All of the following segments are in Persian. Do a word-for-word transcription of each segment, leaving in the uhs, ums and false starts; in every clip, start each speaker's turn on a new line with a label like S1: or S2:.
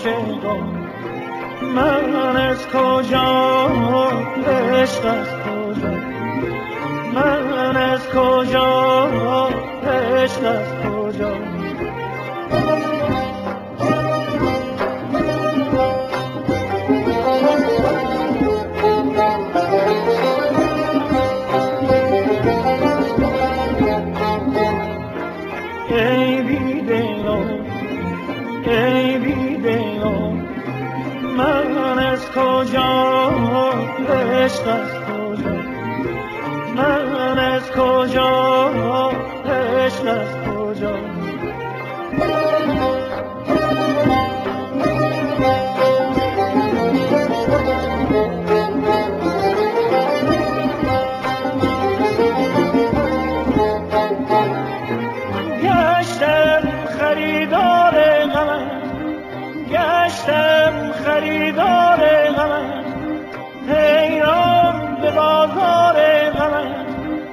S1: بیدم من از کجا عشق از کجا من از کجا عشق از کجا ای بیدلم ای بیدلم من از کجا عشق از کجا من از کجا عشق از کجا گشتم خریدار غمت گشتم خریدار غمت حیران به بازار غمت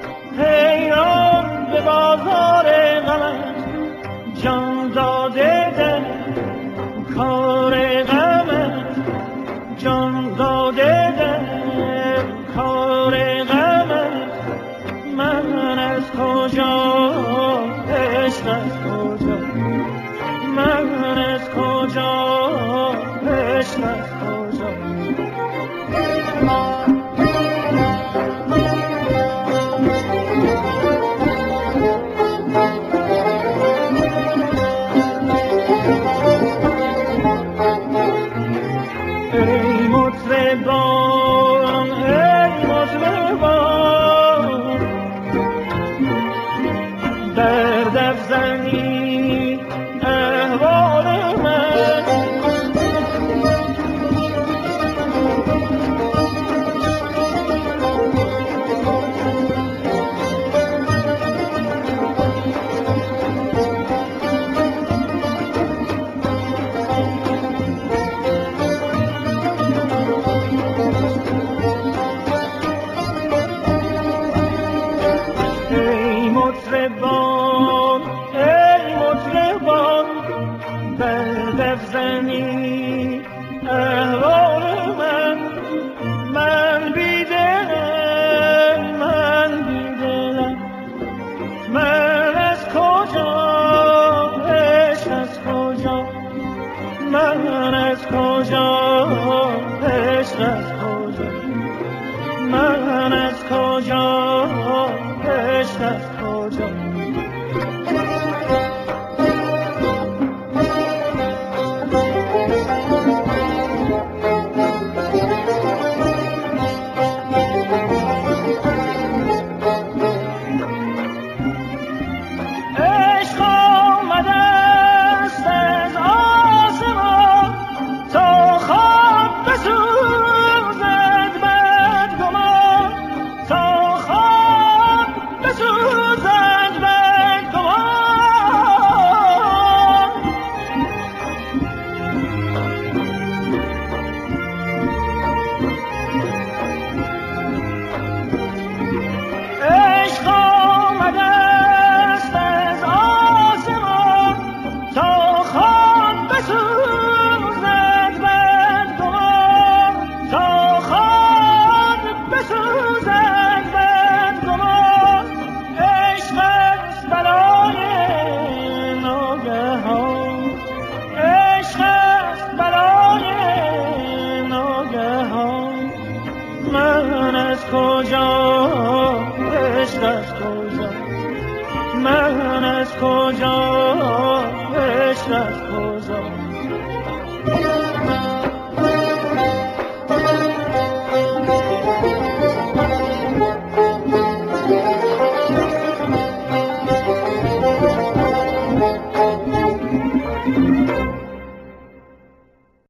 S1: حیران به بازار غمت جان داده دل کار غمت جان داده دل کار غمت من از کجا عشق از کجا من از کجا عشق از کجا ای مطربان ای مطربان درد افزنی احوال من ای مطربان ای مطربان درد افزنی احوال من من بیدلم من بیدلم من از کجا عشق از کجا من از کجا عشق از کجا من از کجا عشق از کجا عشق آمده است از آسمان تا خواب بسوزد بدگمان تا خواب بسوزد بدگمان عشق آمده است از آسمان تا خواب بسوزد بدگمان تا خواب بسوزد بدگمان عشق است بلای ناگهان عشق است بلای ناگهان من از کجا عشق از کجا من از کجا عشق از کجا